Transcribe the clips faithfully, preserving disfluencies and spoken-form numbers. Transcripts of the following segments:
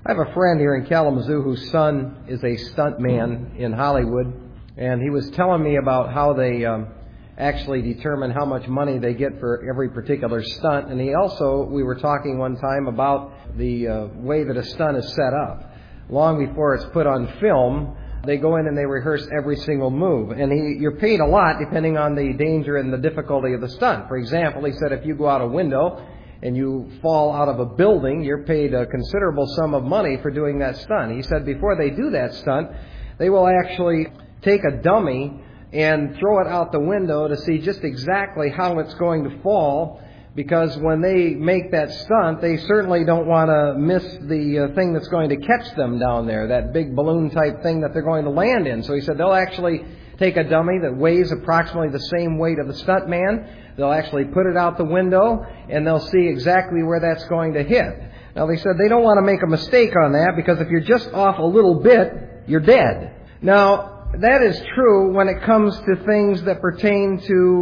I have a friend here in Kalamazoo whose son is a stuntman in Hollywood, and he was telling me about how they um, actually determine how much money they get for every particular stunt. And he also, we were talking one time about the uh, way that a stunt is set up. Long before it's put on film, they go in and they rehearse every single move. And he, you're paid a lot depending on the danger and the difficulty of the stunt. For example, he said if you go out a window and you fall out of a building, you're paid a considerable sum of money for doing that stunt. He said before they do that stunt, they will actually take a dummy and throw it out the window to see just exactly how it's going to fall, because when they make that stunt, they certainly don't want to miss the uh, thing that's going to catch them down there, that big balloon type thing that they're going to land in. So he said they'll actually take a dummy that weighs approximately the same weight of the stunt man. They'll actually put it out the window, and they'll see exactly where that's going to hit. Now, they said they don't want to make a mistake on that, because if you're just off a little bit, you're dead. Now, that is true when it comes to things that pertain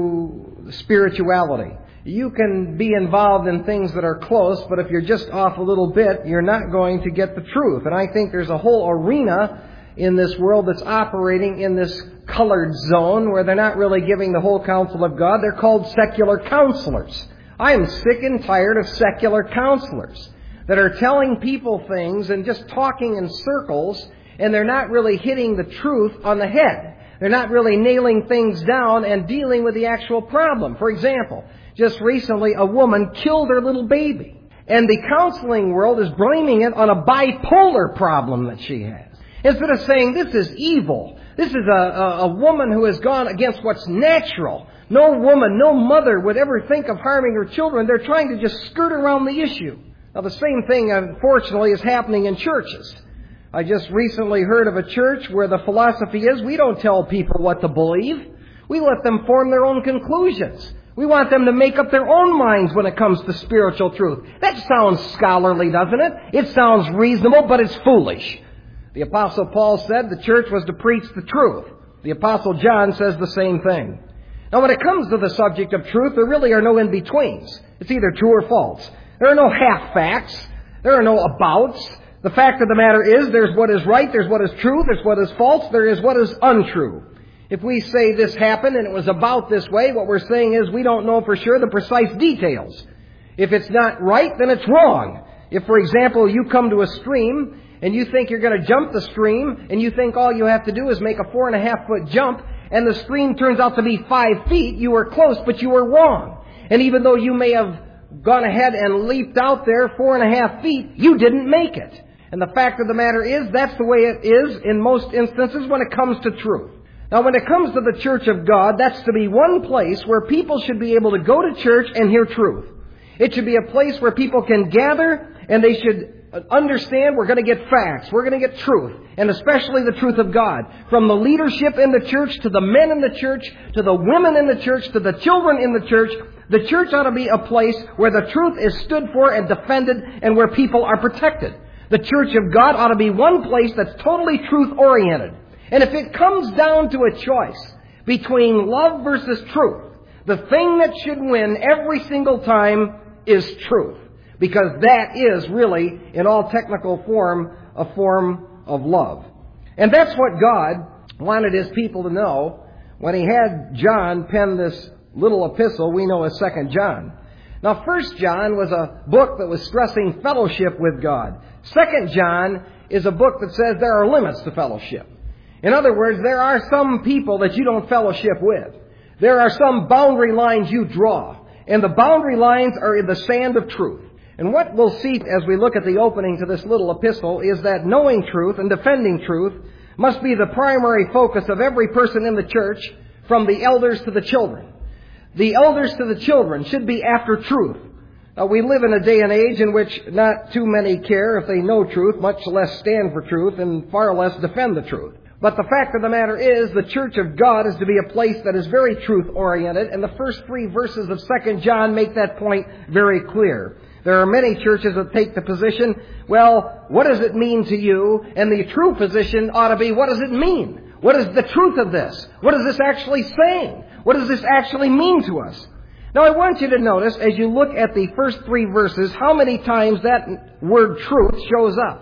to spirituality. You can be involved in things that are close, but if you're just off a little bit, you're not going to get the truth. And I think there's a whole arena in this world that's operating in this colored zone where they're not really giving the whole counsel of God. They're called secular counselors. I am sick and tired of secular counselors that are telling people things and just talking in circles, and they're not really hitting the truth on the head. They're not really nailing things down and dealing with the actual problem. For example, just recently a woman killed her little baby, and the counseling world is blaming it on a bipolar problem that she has. Instead of saying this is evil, this is a, a, a woman who has gone against what's natural. No woman, no mother would ever think of harming her children. They're trying to just skirt around the issue. Now, the same thing, unfortunately, is happening in churches. I just recently heard of a church where the philosophy is we don't tell people what to believe. We let them form their own conclusions. We want them to make up their own minds when it comes to spiritual truth. That sounds scholarly, doesn't it? It sounds reasonable, but it's foolish. The Apostle Paul said the church was to preach the truth. The Apostle John says the same thing. Now, when it comes to the subject of truth, there really are no in-betweens. It's either true or false. There are no half-facts. There are no abouts. The fact of the matter is there's what is right, there's what is true, there's what is false, there is what is untrue. If we say this happened and it was about this way, what we're saying is we don't know for sure the precise details. If it's not right, then it's wrong. If, for example, you come to a stream and you think you're going to jump the stream, and you think all you have to do is make a four and a half foot jump, and the stream turns out to be five feet, you were close, but you were wrong. And even though you may have gone ahead and leaped out there four and a half feet, you didn't make it. And the fact of the matter is, that's the way it is in most instances when it comes to truth. Now, when it comes to the church of God, that's to be one place where people should be able to go to church and hear truth. It should be a place where people can gather and they should understand we're going to get facts. We're going to get truth, and especially the truth of God. From the leadership in the church, to the men in the church, to the women in the church, to the children in the church, the church ought to be a place where the truth is stood for and defended and where people are protected. The church of God ought to be one place that's totally truth-oriented. And if it comes down to a choice between love versus truth, the thing that should win every single time is truth. Because that is really, in all technical form, a form of love. And that's what God wanted His people to know when He had John pen this little epistle we know as Second John. Now, First John was a book that was stressing fellowship with God. Second John is a book that says there are limits to fellowship. In other words, there are some people that you don't fellowship with. There are some boundary lines you draw. And the boundary lines are in the sand of truth. And what we'll see as we look at the opening to this little epistle is that knowing truth and defending truth must be the primary focus of every person in the church, from the elders to the children. The elders to the children should be after truth. Now, we live in a day and age in which not too many care if they know truth, much less stand for truth, and far less defend the truth. But the fact of the matter is, the church of God is to be a place that is very truth-oriented, and the first three verses of Second John make that point very clear. There are many churches that take the position, well, what does it mean to you? And the true position ought to be, what does it mean? What is the truth of this? What is this actually saying? What does this actually mean to us? Now, I want you to notice, as you look at the first three verses, how many times that word truth shows up.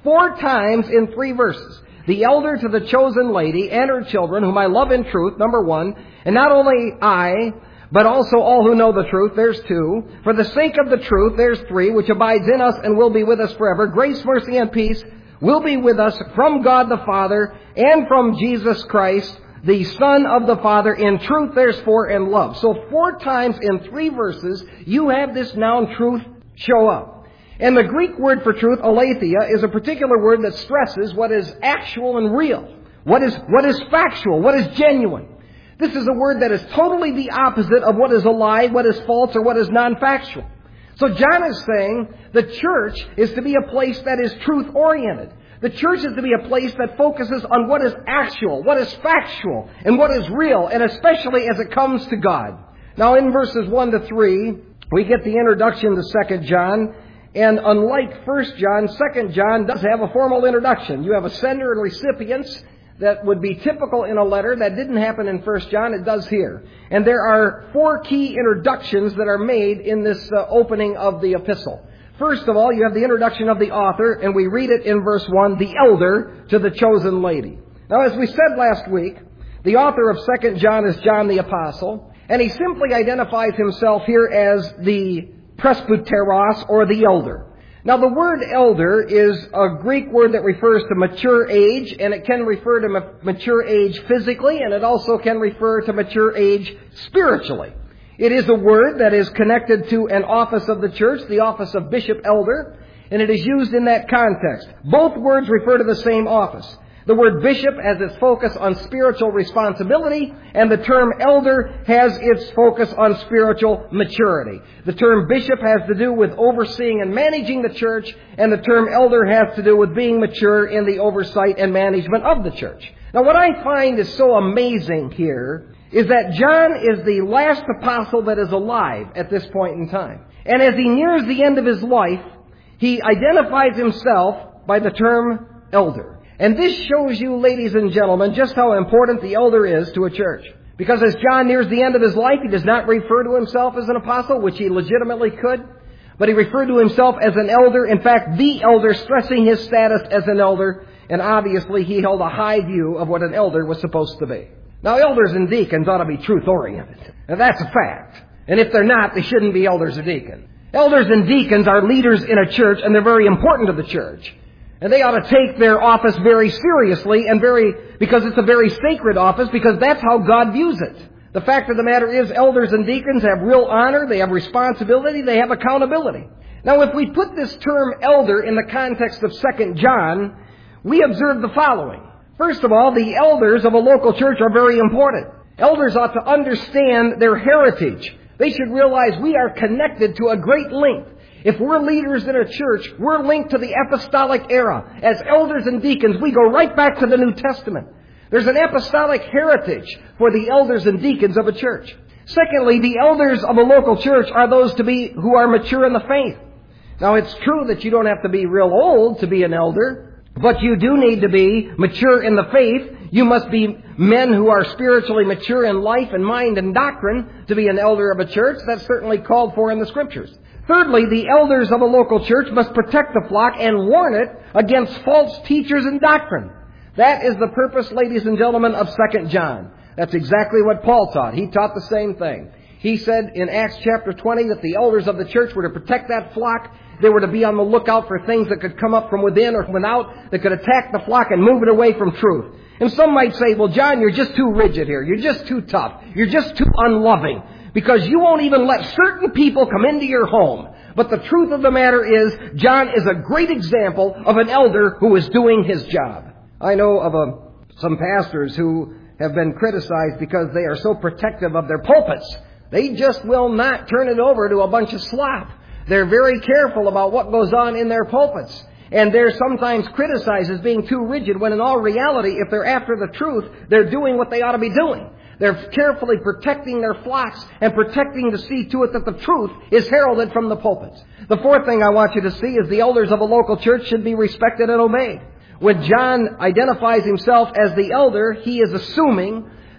Four times in three verses. The elder to the chosen lady and her children, whom I love in truth, number one. And not only I, but also all who know the truth, there's two. For the sake of the truth, there's three, which abides in us and will be with us forever. Grace, mercy, and peace will be with us from God the Father and from Jesus Christ, the Son of the Father. In truth, there's four, and love. So four times in three verses, you have this noun truth show up. And the Greek word for truth, aletheia, is a particular word that stresses what is actual and real. What is, what is factual, what is genuine. This is a word that is totally the opposite of what is a lie, what is false, or what is non-factual. So John is saying the church is to be a place that is truth-oriented. The church is to be a place that focuses on what is actual, what is factual, and what is real, and especially as it comes to God. Now in verses one to three, we get the introduction to Second John. And unlike First John, Second John does have a formal introduction. You have a sender and recipients that would be typical in a letter. That didn't happen in First John. It does here. And there are four key introductions that are made in this uh, opening of the epistle. First of all, you have the introduction of the author, and we read it in verse one, the elder to the chosen lady. Now, as we said last week, the author of Second John is John the Apostle, and he simply identifies himself here as the presbyteros, or the elder. Now, the word elder is a Greek word that refers to mature age, and it can refer to ma- mature age physically, and it also can refer to mature age spiritually. It is a word that is connected to an office of the church, the office of bishop elder, and it is used in that context. Both words refer to the same office. The word bishop has its focus on spiritual responsibility, and the term elder has its focus on spiritual maturity. The term bishop has to do with overseeing and managing the church, and the term elder has to do with being mature in the oversight and management of the church. Now, what I find is so amazing here is that John is the last apostle that is alive at this point in time. And as he nears the end of his life, he identifies himself by the term elder. And this shows you, ladies and gentlemen, just how important the elder is to a church. Because as John nears the end of his life, he does not refer to himself as an apostle, which he legitimately could, but he referred to himself as an elder, in fact, the elder, stressing his status as an elder, and obviously he held a high view of what an elder was supposed to be. Now, elders and deacons ought to be truth-oriented. Now, that's a fact. And if they're not, they shouldn't be elders or deacons. Elders and deacons are leaders in a church, and they're very important to the church. And they ought to take their office very seriously, and very, because it's a very sacred office, because that's how God views it. The fact of the matter is, elders and deacons have real honor, they have responsibility, they have accountability. Now, if we put this term elder in the context of Second John, we observe the following. First of all, the elders of a local church are very important. Elders ought to understand their heritage. They should realize we are connected to a great link. If we're leaders in a church, we're linked to the apostolic era. As elders and deacons, we go right back to the New Testament. There's an apostolic heritage for the elders and deacons of a church. Secondly, the elders of a local church are those to be who are mature in the faith. Now, it's true that you don't have to be real old to be an elder, but you do need to be mature in the faith. You must be men who are spiritually mature in life and mind and doctrine to be an elder of a church. That's certainly called for in the Scriptures. Thirdly, the elders of a local church must protect the flock and warn it against false teachers and doctrine. That is the purpose, ladies and gentlemen, of Second John. That's exactly what Paul taught. He taught the same thing. He said in Acts chapter twenty that the elders of the church were to protect that flock. They were to be on the lookout for things that could come up from within or from without that could attack the flock and move it away from truth. And some might say, well, John, you're just too rigid here. You're just too tough. You're just too unloving. Because you won't even let certain people come into your home. But the truth of the matter is, John is a great example of an elder who is doing his job. I know of a, some pastors who have been criticized because they are so protective of their pulpits. They just will not turn it over to a bunch of slop. They're very careful about what goes on in their pulpits. And they're sometimes criticized as being too rigid, when in all reality, if they're after the truth, they're doing what they ought to be doing. They're carefully protecting their flocks and protecting to see to it that the truth is heralded from the pulpits. The fourth thing I want you to see is the elders of a local church should be respected and obeyed. When John identifies himself as the elder, he is assuming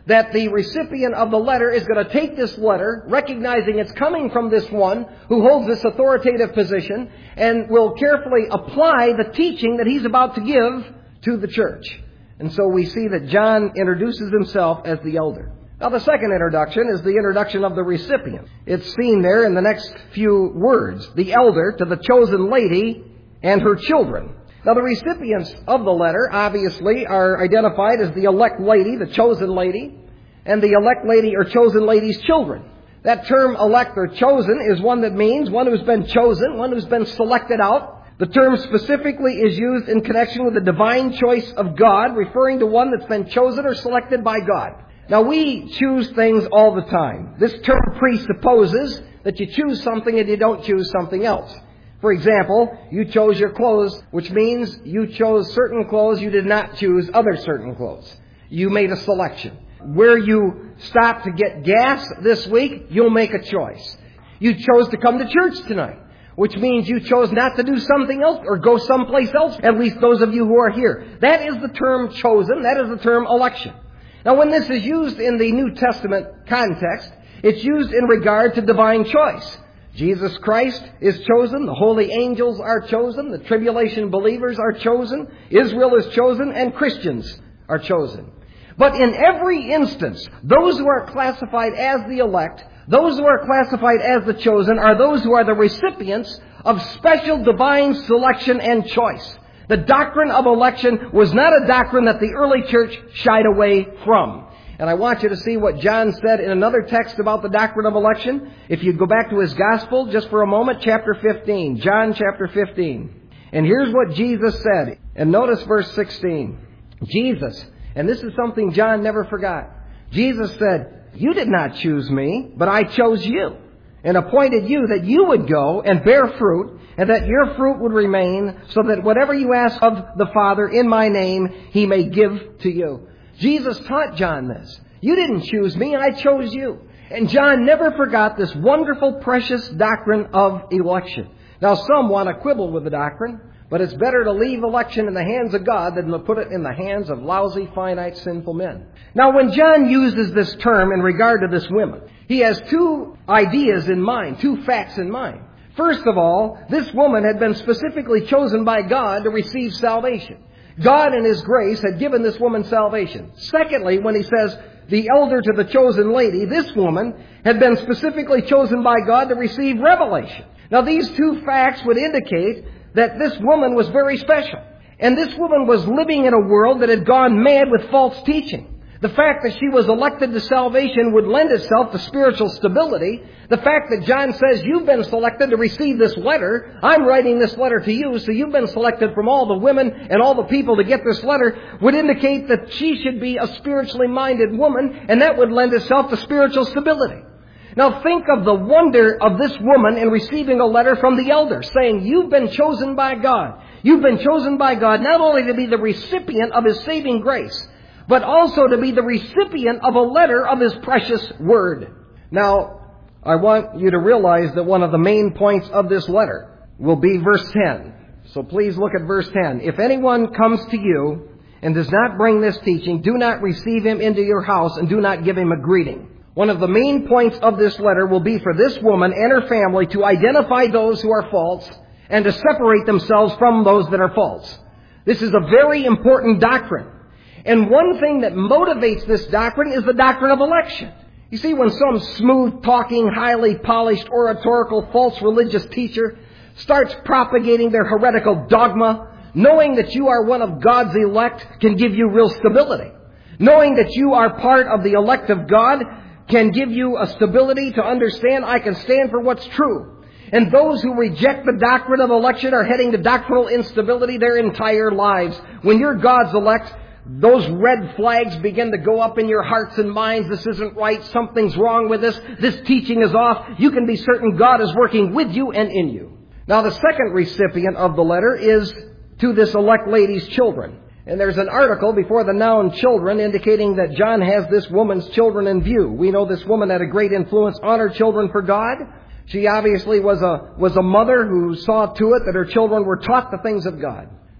that the recipient of the letter is going to take this letter, recognizing it's coming from this one who holds this authoritative position, and will carefully apply the teaching that he's about to give to the church. And so we see that John introduces himself as the elder. Now, the second introduction is the introduction of the recipient. It's seen there in the next few words. The elder to the chosen lady and her children. Now, the recipients of the letter, obviously, are identified as the elect lady, the chosen lady, and the elect lady or chosen lady's children. That term elect or chosen is one that means one who's been chosen, one who's been selected out. The term specifically is used in connection with the divine choice of God, referring to one that's been chosen or selected by God. Now, we choose things all the time. This term presupposes that you choose something and you don't choose something else. For example, you chose your clothes, which means you chose certain clothes, you did not choose other certain clothes. You made a selection. Where you stop to get gas this week, you'll make a choice. You chose to come to church tonight, which means you chose not to do something else or go someplace else, at least those of you who are here. That is the term chosen. That is the term election. Now, when this is used in the New Testament context, it's used in regard to divine choice. Jesus Christ is chosen, the holy angels are chosen, the tribulation believers are chosen, Israel is chosen, and Christians are chosen. But in every instance, those who are classified as the elect, those who are classified as the chosen, are those who are the recipients of special divine selection and choice. The doctrine of election was not a doctrine that the early church shied away from. And I want you to see what John said in another text about the doctrine of election. If you go back to his gospel just for a moment, chapter fifteen, John chapter fifteen. And here's what Jesus said. And notice verse sixteen. Jesus, and this is something John never forgot. Jesus said, "You did not choose me, but I chose you, and appointed you that you would go and bear fruit, and that your fruit would remain, so that whatever you ask of the Father in my name, he may give to you." Jesus taught John this. You didn't choose me, I chose you. And John never forgot this wonderful, precious doctrine of election. Now, some want to quibble with the doctrine, but it's better to leave election in the hands of God than to put it in the hands of lousy, finite, sinful men. Now, when John uses this term in regard to this woman, he has two ideas in mind, two facts in mind. First of all, this woman had been specifically chosen by God to receive salvation. God in His grace had given this woman salvation. Secondly, when he says, the elder to the chosen lady, this woman had been specifically chosen by God to receive revelation. Now, these two facts would indicate that this woman was very special. And this woman was living in a world that had gone mad with false teaching. The fact that she was elected to salvation would lend itself to spiritual stability. The fact that John says, you've been selected to receive this letter. I'm writing this letter to you, so you've been selected from all the women and all the people to get this letter, would indicate that she should be a spiritually minded woman, and that would lend itself to spiritual stability. Now think of the wonder of this woman in receiving a letter from the elder saying, you've been chosen by God. You've been chosen by God not only to be the recipient of His saving grace, but also to be the recipient of a letter of His precious word. Now, I want you to realize that one of the main points of this letter will be verse ten. So please look at verse ten. If anyone comes to you and does not bring this teaching, do not receive him into your house and do not give him a greeting. One of the main points of this letter will be for this woman and her family to identify those who are false and to separate themselves from those that are false. This is a very important doctrine. And one thing that motivates this doctrine is the doctrine of election. You see, when some smooth-talking, highly polished, oratorical, false religious teacher starts propagating their heretical dogma, knowing that you are one of God's elect can give you real stability. Knowing that you are part of the elect of God can give you a stability to understand I can stand for what's true. And those who reject the doctrine of election are heading to doctrinal instability their entire lives. When you're God's elect, those red flags begin to go up in your hearts and minds. This isn't right. Something's wrong with this. This teaching is off. You can be certain God is working with you and in you. Now, the second recipient of the letter is to this elect lady's children. And there's an article before the noun children indicating that John has this woman's children in view. We know this woman had a great influence on her children for God. She obviously was a, was a mother who saw to it that her children were taught the things of God.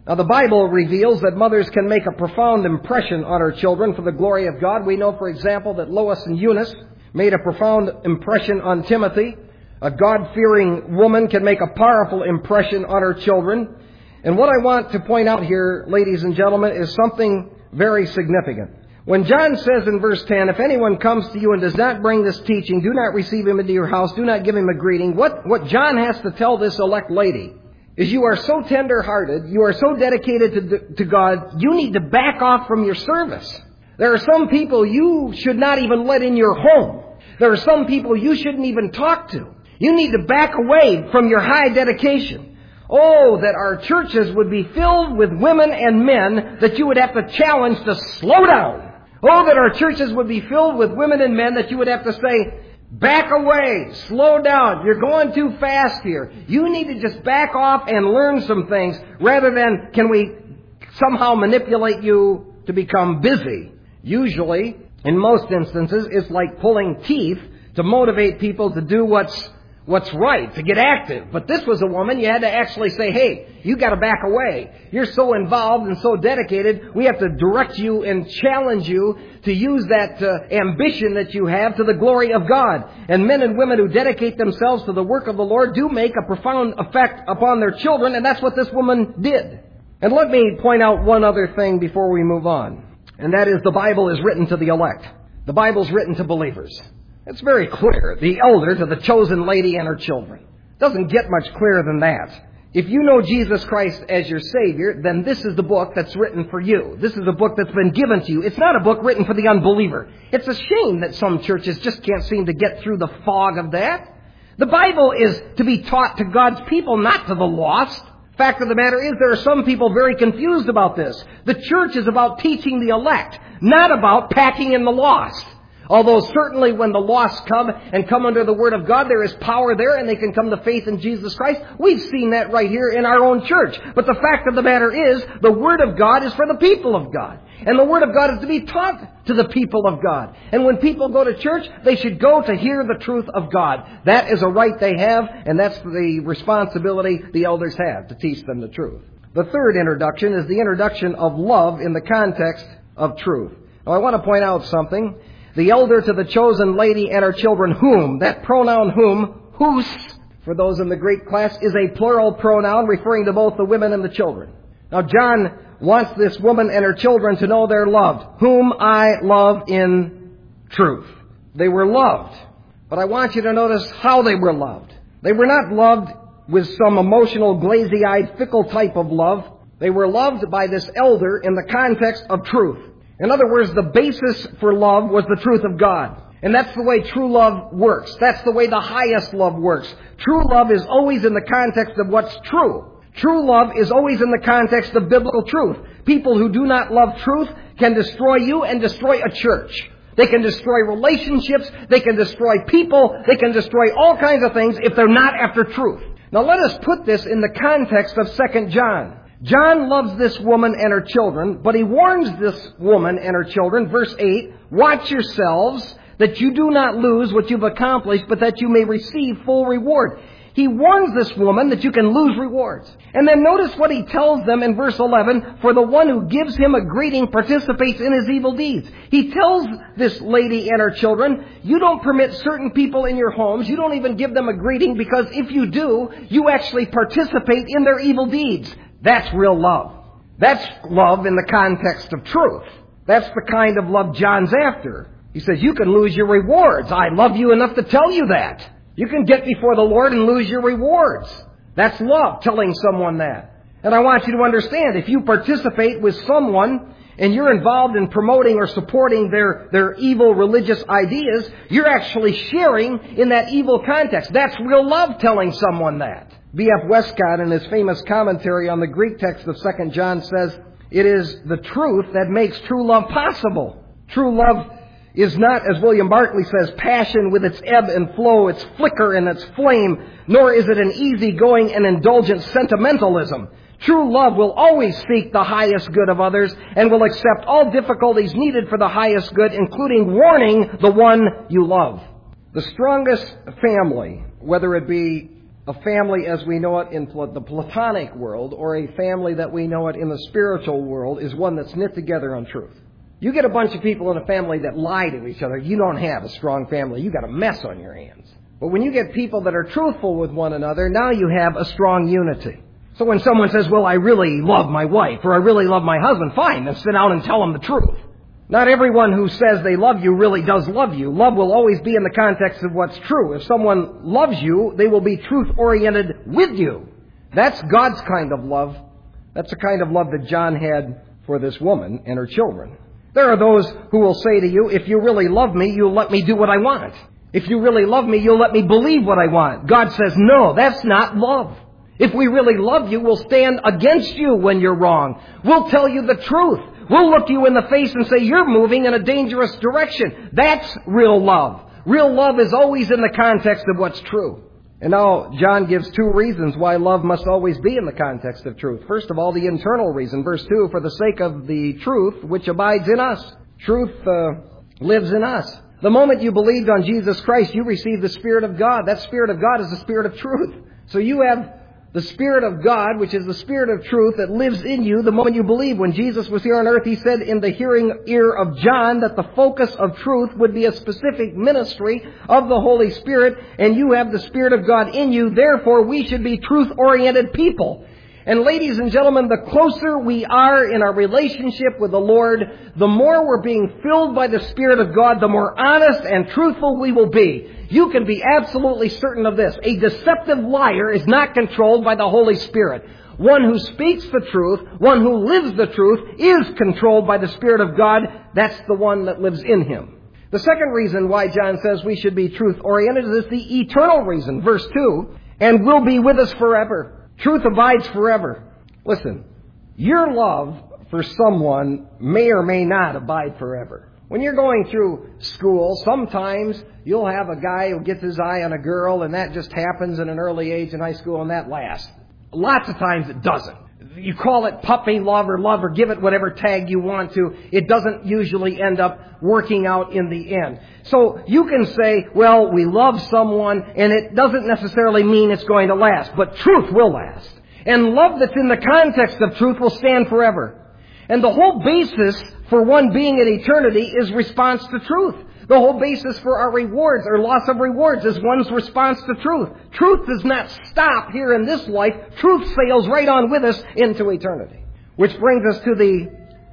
Now, the Bible reveals that mothers can make a profound impression on her children for the glory of God. We know, for example, that Lois and Eunice made a profound impression on Timothy. A God-fearing woman can make a powerful impression on her children. And what I want to point out here, ladies and gentlemen, is something very significant. When John says in verse ten, if anyone comes to you and does not bring this teaching, do not receive him into your house, do not give him a greeting. What, what John has to tell this elect lady is you are so tender-hearted, you are so dedicated to, to God, you need to back off from your service. There are some people you should not even let in your home. There are some people you shouldn't even talk to. You need to back away from your high dedication. Oh, that our churches would be filled with women and men that you would have to challenge to slow down. Oh, that our churches would be filled with women and men that you would have to say, back away, slow down, you're going too fast here. You need to just back off and learn some things rather than can we somehow manipulate you to become busy. Usually, in most instances, it's like pulling teeth to motivate people to do what's what's right, to get active. But this was a woman, you had to actually say, hey, you got to back away. You're so involved and so dedicated, we have to direct you and challenge you to use that uh, ambition that you have to the glory of God. And men and women who dedicate themselves to the work of the Lord do make a profound effect upon their children, and that's what this woman did. And let me point out one other thing before we move on, and that is the Bible is written to the elect. The Bible's written to believers. It's very clear. The elder to the chosen lady and her children. Doesn't get much clearer than that. If you know Jesus Christ as your Savior, then this is the book that's written for you. This is a book that's been given to you. It's not a book written for the unbeliever. It's a shame that some churches just can't seem to get through the fog of that. The Bible is to be taught to God's people, not to the lost. Fact of the matter is, there are some people very confused about this. The church is about teaching the elect, not about packing in the lost. Although certainly when the lost come and come under the Word of God, there is power there and they can come to faith in Jesus Christ. We've seen that right here in our own church. But the fact of the matter is, the Word of God is for the people of God. And the Word of God is to be taught to the people of God. And when people go to church, they should go to hear the truth of God. That is a right they have, and that's the responsibility the elders have, to teach them the truth. The third introduction is the introduction of love in the context of truth. Now I want to point out something. The elder to the chosen lady and her children, whom, that pronoun whom, whose, for those in the Greek class, is a plural pronoun referring to both the women and the children. Now John wants this woman and her children to know they're loved. Whom I love in truth. They were loved. But I want you to notice how they were loved. They were not loved with some emotional, glazy-eyed, fickle type of love. They were loved by this elder in the context of truth. In other words, the basis for love was the truth of God. And that's the way true love works. That's the way the highest love works. True love is always in the context of what's true. True love is always in the context of biblical truth. People who do not love truth can destroy you and destroy a church. They can destroy relationships. They can destroy people. They can destroy all kinds of things if they're not after truth. Now let us put this in the context of Second John. John loves this woman and her children, but he warns this woman and her children, verse eight, watch yourselves that you do not lose what you've accomplished, but that you may receive full reward. He warns this woman that you can lose rewards. And then notice what he tells them in verse eleven, for the one who gives him a greeting participates in his evil deeds. He tells this lady and her children, you don't permit certain people in your homes, you don't even give them a greeting, because if you do, you actually participate in their evil deeds. That's real love. That's love in the context of truth. That's the kind of love John's after. He says, you can lose your rewards. I love you enough to tell you that. You can get before the Lord and lose your rewards. That's love, telling someone that. And I want you to understand, if you participate with someone and you're involved in promoting or supporting their, their evil religious ideas, you're actually sharing in that evil context. That's real love, telling someone that. B F Westcott, in his famous commentary on the Greek text of Second John, says, it is the truth that makes true love possible. True love is not, as William Barclay says, passion with its ebb and flow, its flicker and its flame, nor is it an easygoing and indulgent sentimentalism. True love will always seek the highest good of others and will accept all difficulties needed for the highest good, including warning the one you love. The strongest family, whether it be a family as we know it in the Platonic world, or a family that we know it in the spiritual world, is one that's knit together on truth. You get a bunch of people in a family that lie to each other, you don't have a strong family. You got a mess on your hands. But when you get people that are truthful with one another, now you have a strong unity. So when someone says, well, I really love my wife, or I really love my husband, fine, then sit down and tell them the truth. Not everyone who says they love you really does love you. Love will always be in the context of what's true. If someone loves you, they will be truth-oriented with you. That's God's kind of love. That's the kind of love that John had for this woman and her children. There are those who will say to you, if you really love me, you'll let me do what I want. If you really love me, you'll let me believe what I want. God says, no, that's not love. If we really love you, we'll stand against you when you're wrong. We'll tell you the truth. We'll look you in the face and say, you're moving in a dangerous direction. That's real love. Real love is always in the context of what's true. And now John gives two reasons why love must always be in the context of truth. First of all, the internal reason. Verse two, for the sake of the truth which abides in us. Truth uh, lives in us. The moment you believed on Jesus Christ, you received the Spirit of God. That Spirit of God is the Spirit of truth. So you have the Spirit of God, which is the Spirit of truth that lives in you the moment you believe. When Jesus was here on earth, He said in the hearing ear of John that the focus of truth would be a specific ministry of the Holy Spirit, and you have the Spirit of God in you. Therefore, we should be truth-oriented people. And ladies and gentlemen, the closer we are in our relationship with the Lord, the more we're being filled by the Spirit of God, the more honest and truthful we will be. You can be absolutely certain of this. A deceptive liar is not controlled by the Holy Spirit. One who speaks the truth, one who lives the truth, is controlled by the Spirit of God. That's the one that lives in him. The second reason why John says we should be truth-oriented is the eternal reason. Verse two, and will be with us forever. Truth abides forever. Listen, your love for someone may or may not abide forever. When you're going through school, sometimes you'll have a guy who gets his eye on a girl, and that just happens in an early age in high school, and that lasts. Lots of times it doesn't. You call it puppy love or love or give it whatever tag you want to. It doesn't usually end up working out in the end. So you can say, well, we love someone, and it doesn't necessarily mean it's going to last. But truth will last. And love that's in the context of truth will stand forever. And the whole basis for one being in eternity is response to truth. The whole basis for our rewards or loss of rewards is one's response to truth. Truth does not stop here in this life. Truth sails right on with us into eternity. Which brings us to the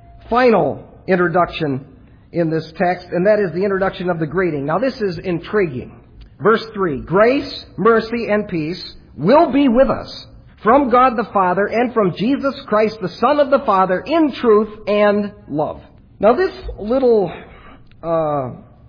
final introduction in this text, and that is the introduction of the greeting. Now this is intriguing. Verse three, grace, mercy, and peace will be with us from God the Father and from Jesus Christ, the Son of the Father, in truth and love. Now this little uh,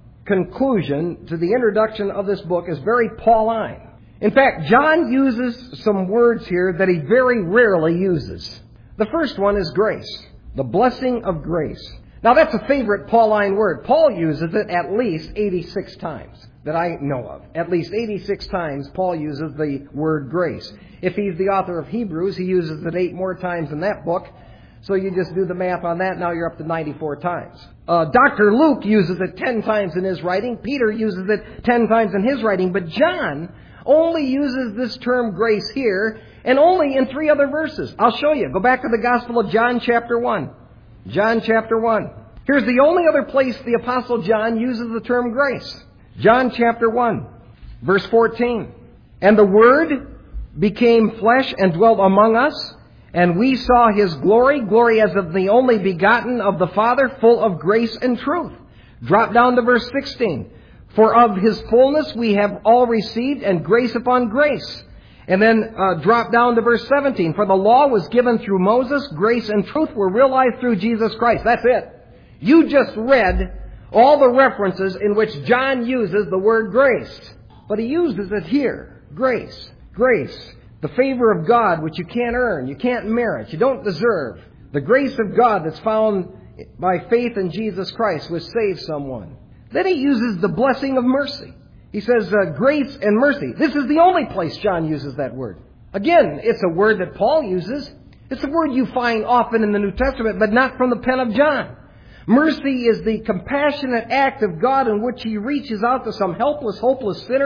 conclusion to the introduction of this book is very Pauline. In fact, John uses some words here that he very rarely uses. The first one is grace, the blessing of grace. Now that's a favorite Pauline word. Paul uses it at least eighty-six times that I know of. At least eighty-six times Paul uses the word grace. If he's the author of Hebrews, he uses it eight more times in that book. So you just do the math on that. Now you're up to ninety-four times. Uh, Doctor Luke uses it ten times in his writing. Peter uses it ten times in his writing. But John only uses this term grace here, and only in three other verses. I'll show you. Go back to the Gospel of John chapter one. John chapter one. Here's the only other place the Apostle John uses the term grace. John chapter one, verse fourteen. And the Word became flesh and dwelt among us, and we saw His glory, glory as of the only begotten of the Father, full of grace and truth. Drop down to verse sixteen. For of His fullness we have all received, and grace upon grace. And then uh, drop down to verse seventeen. For the law was given through Moses, grace and truth were realized through Jesus Christ. That's it. You just read all the references in which John uses the word grace. But he uses it here. Grace. Grace. The favor of God which you can't earn, you can't merit, you don't deserve. The grace of God that's found by faith in Jesus Christ which saves someone. Then he uses the blessing of mercy. He says uh, grace and mercy. This is the only place John uses that word. Again, it's a word that Paul uses. It's a word you find often in the New Testament, but not from the pen of John. Mercy is the compassionate act of God in which He reaches out to some helpless, hopeless sinner.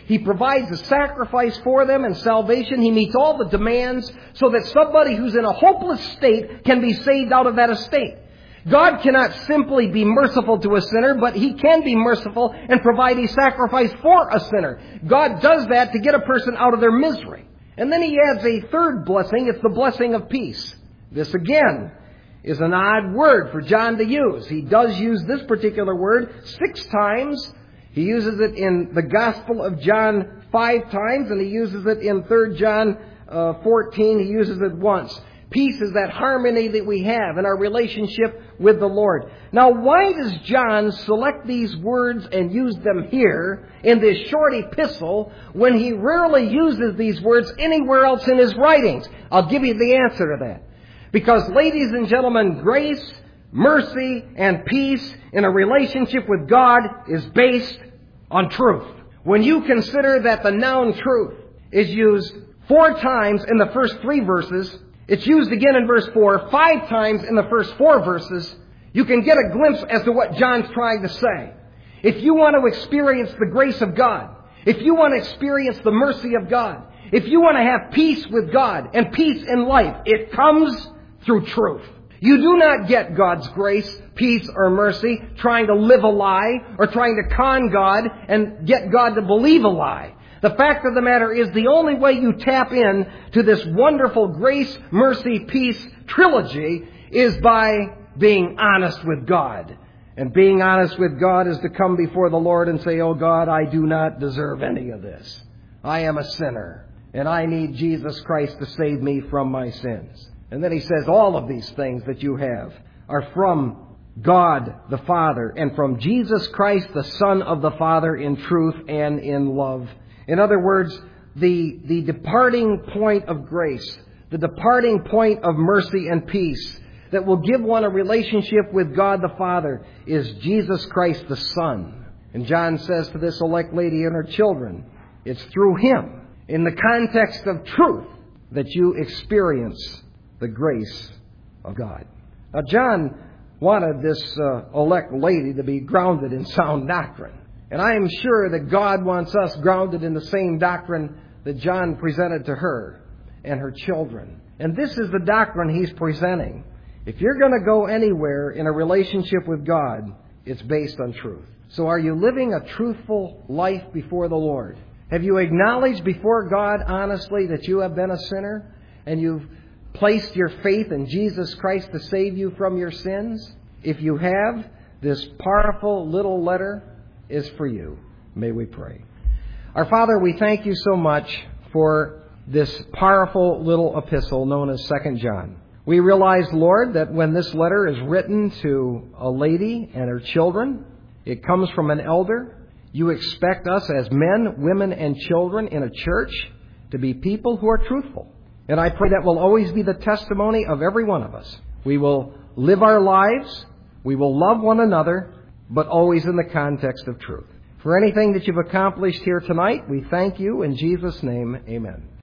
He provides a sacrifice for them and salvation. He meets all the demands so that somebody who's in a hopeless state can be saved out of that estate. God cannot simply be merciful to a sinner, but He can be merciful and provide a sacrifice for a sinner. God does that to get a person out of their misery. And then He adds a third blessing. It's the blessing of peace. This again is an odd word for John to use. He does use this particular word six times. He uses it in the Gospel of John five times, and He uses it in Third John uh, fourteen. He uses it once. Peace is that harmony that we have in our relationship with the Lord. Now, why does John select these words and use them here in this short epistle when he rarely uses these words anywhere else in his writings? I'll give you the answer to that. Because, ladies and gentlemen, grace, mercy, and peace in a relationship with God is based on truth. When you consider that the noun truth is used four times in the first three verses, it's used again in verse four, five times in the first four verses, you can get a glimpse as to what John's trying to say. If you want to experience the grace of God, if you want to experience the mercy of God, if you want to have peace with God and peace in life, it comes through truth. You do not get God's grace, peace, or mercy trying to live a lie or trying to con God and get God to believe a lie. The fact of the matter is the only way you tap in to this wonderful grace, mercy, peace trilogy is by being honest with God. And being honest with God is to come before the Lord and say, "Oh God, I do not deserve any of this. I am a sinner, and I need Jesus Christ to save me from my sins." And then he says, all of these things that you have are from God the Father and from Jesus Christ, the Son of the Father, in truth and in love. In other words, the, the departing point of grace, the departing point of mercy and peace that will give one a relationship with God the Father is Jesus Christ the Son. And John says to this elect lady and her children, it's through Him, in the context of truth, that you experience the grace of God. Now, John wanted this uh, elect lady to be grounded in sound doctrine. And I am sure that God wants us grounded in the same doctrine that John presented to her and her children. And this is the doctrine he's presenting. If you're going to go anywhere in a relationship with God, it's based on truth. So are you living a truthful life before the Lord? Have you acknowledged before God honestly that you have been a sinner and you've placed your faith in Jesus Christ to save you from your sins? If you have, this powerful little letter is for you. May we pray. Our Father, we thank you so much for this powerful little epistle known as Second John. We realize, Lord, that when this letter is written to a lady and her children, it comes from an elder. You expect us as men, women, and children in a church to be people who are truthful. And I pray that will always be the testimony of every one of us. We will live our lives, we will love one another, but always in the context of truth. For anything that you've accomplished here tonight, we thank you. In Jesus' name, amen.